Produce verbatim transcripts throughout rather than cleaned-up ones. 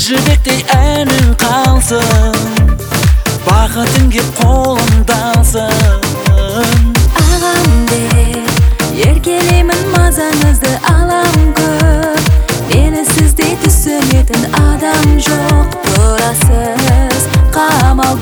жібектей әнің қалсын, бақытың кеп қолымдалсын. Ағам деп еркелеймін, мазаңызды алам көп. Мені сіздей түсінетін адам жоқ. Тұрасыз қамал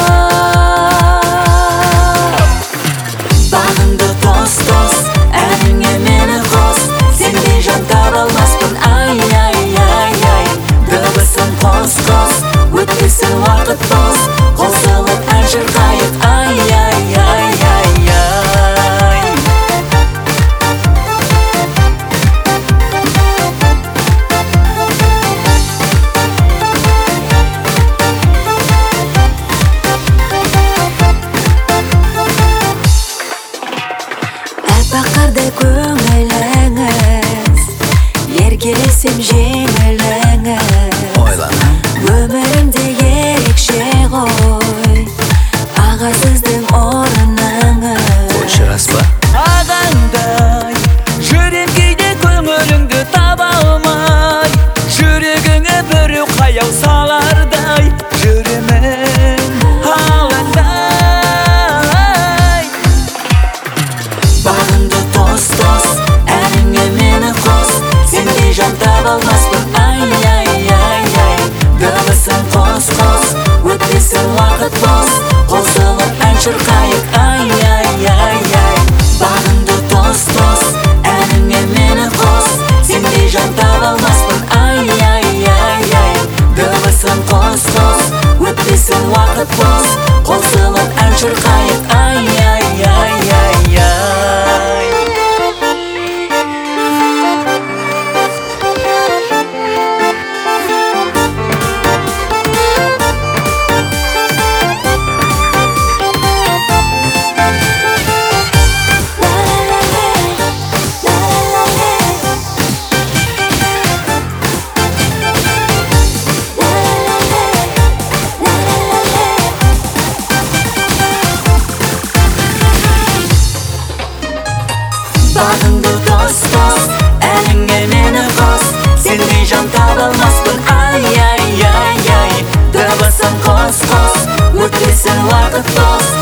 боп. Бағыңды тос-тос, әніңе мені қос. Сендей жан таба алмаспын, ай-ай-ай-ай. Дыбысын қос-қос, өтпесін уақыт бос. Қосылып ән шырқайық, ай-ай-ай-ай-ай. Бақырды көңіліңіз, еркелесем жеңіліңіз. Ойланам, Өмірімде ерекше ғой, аға сіздің орныңыз. қойшы ба? Ағаңдай жүрем кейде, көңіліңді таба алмай. Жүрегіңе біреу қаяу салардай, жүремін алаңдай. Бағыңды тос-тос, әніңе мені қос. Сендей жан таба алмаспын, ай-ай-ай-ай. Дыбысын қос-қос, өтпесін уақыт бос. Қосылып ән шырқайық, ай-ай-ай-ай. Бағыңды тос-тос, әніңе мені қос. Сендей жан таба алмаспын, ай-ай-ай-ай. Дыбысын қос-қос, өтпесін уақыт бос. Қосылып ән шырқайық, ай-ай-ай-ай-ай. Бағыңды тос-тос, әніңе мені қос. Сендей жан таба алмаспын, ай-ай-ай-ай. Дыбысын қос-қос, өтпесін уақыт бос.